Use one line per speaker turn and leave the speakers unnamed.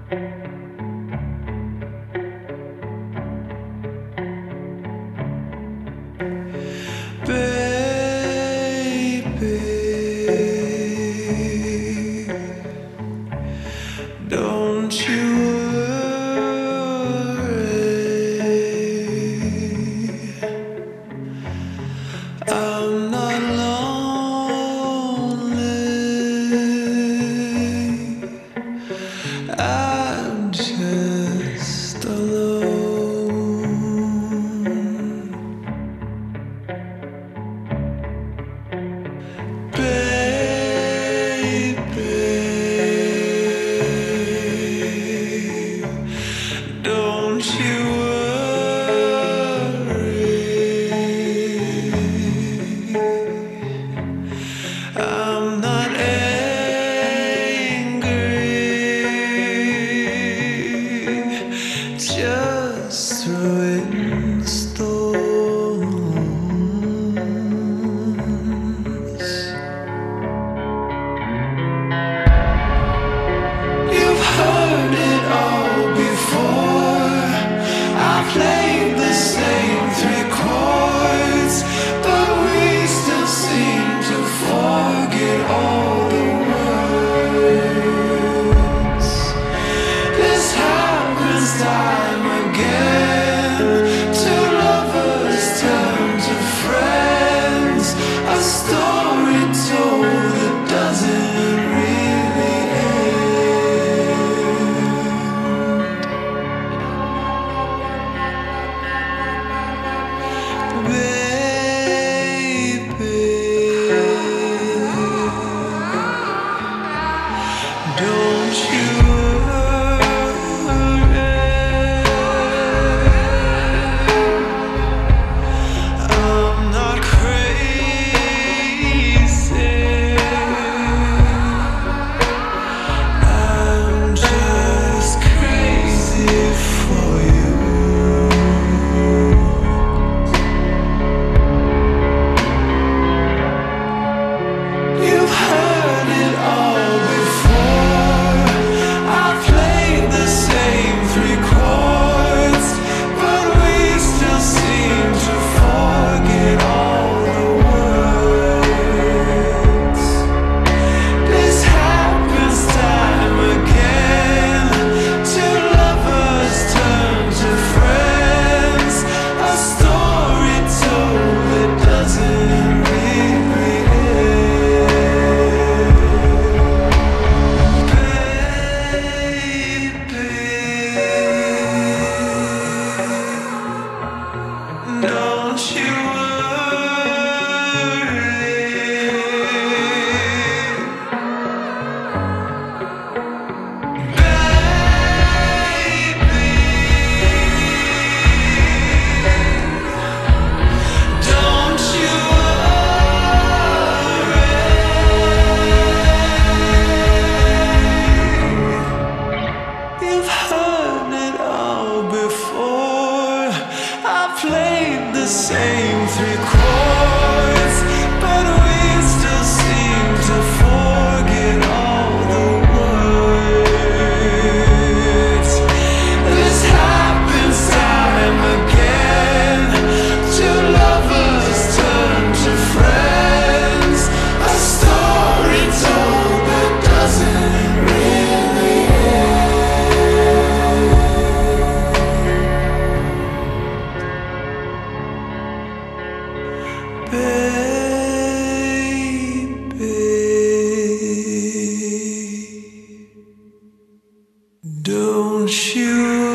Baby, don't you worry, I'm not lonely, I'm just alone. Baby, don't you worry, I'm not angry, just rainstorms. You've heard it all before. I played the same three chords, but we still seem to forget all the words. This happens time again. Two lovers turn to friends. A story told that doesn't really end. Baby, don't you worry, I'm not crazy, I'm just crazy for you. You've heard it all before. I played the same three chords, but we still seem to forget all the words. This happens time again. Two lovers turn to friends. A story told that doesn't really end. Baby, don't you You've heard it all before. I played the same three chords, but we still seem to forget all the words. This happens time again. Two lovers turn to friends. A story told that doesn't really end. Baby, don't you